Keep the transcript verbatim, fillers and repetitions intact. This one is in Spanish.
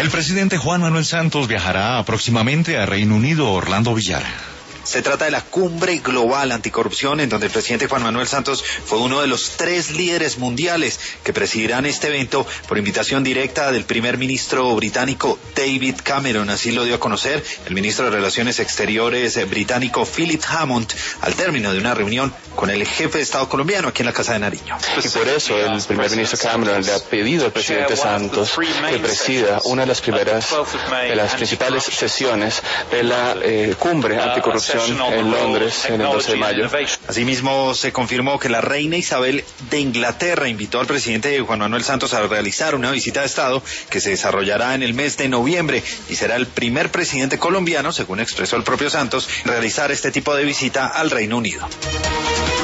El presidente Juan Manuel Santos viajará próximamente a Reino Unido. Orlando Villar. Se trata de la Cumbre Global Anticorrupción, en donde el presidente Juan Manuel Santos fue uno de los tres líderes mundiales que presidirán este evento por invitación directa del primer ministro británico David Cameron. Así lo dio a conocer el ministro de Relaciones Exteriores británico Philip Hammond al término de una reunión con el jefe de Estado colombiano aquí en la Casa de Nariño. Y por eso el primer ministro Cameron le ha pedido al presidente Santos que presida una de las primeras, de las principales sesiones de la eh, Cumbre Anticorrupción en Londres en el doce de mayo. Asimismo, se confirmó que la reina Isabel de Inglaterra invitó al presidente Juan Manuel Santos a realizar una visita de Estado que se desarrollará en el mes de noviembre y será el primer presidente colombiano, según expresó el propio Santos, en realizar este tipo de visita al Reino Unido.